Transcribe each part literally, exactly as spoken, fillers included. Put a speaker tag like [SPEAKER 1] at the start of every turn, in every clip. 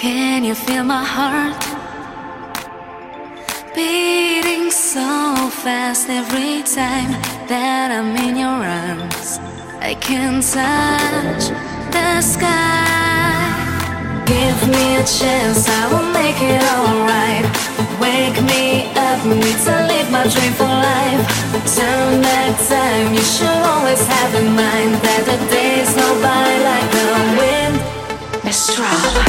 [SPEAKER 1] Can you feel my heart beating so fast every time that I'm in your arms? I can touch the sky. Give me a chance, I will make it alright. Wake me up, need to live my dream for life. Turn back time, you should always have in mind that the days go by like the wind. Mistral.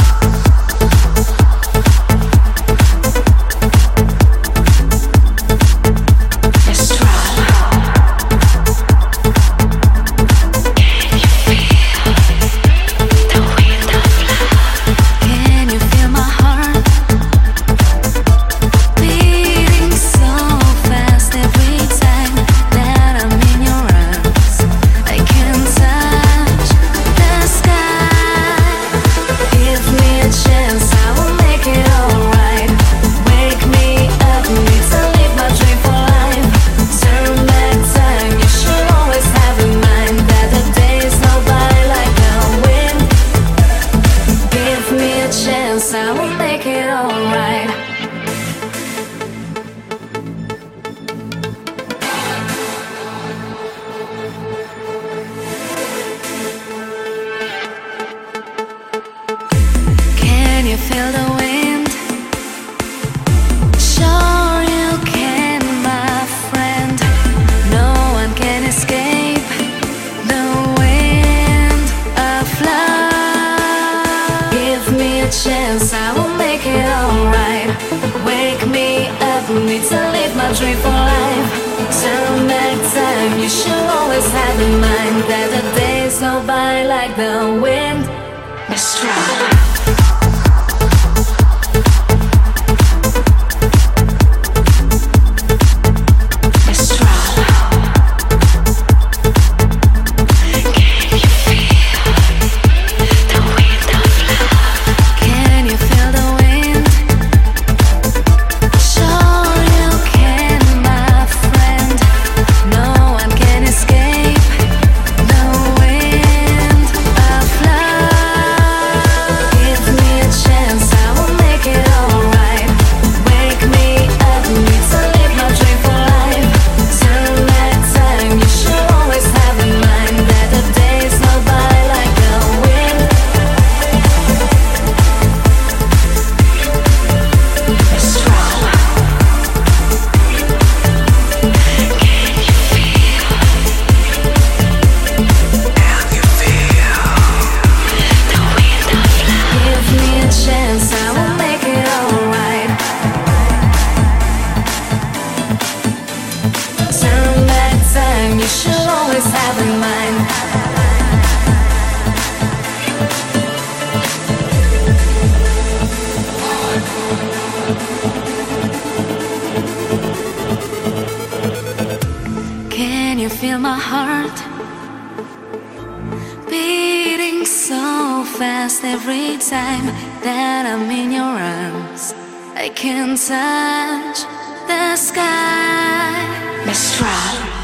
[SPEAKER 1] I will make it alright. Can you feel the wind? Sure you can, my friend. No one can escape the wind of love. Give me a chance, I will make it alright. Wake me up, need to live my dream for life. Turn back time, you should always have in mind that the days go by like the wind. Mistral. You should always have in mind. Can you feel my heart beating so fast every time that I'm in your arms? I can touch the sky. Mistral.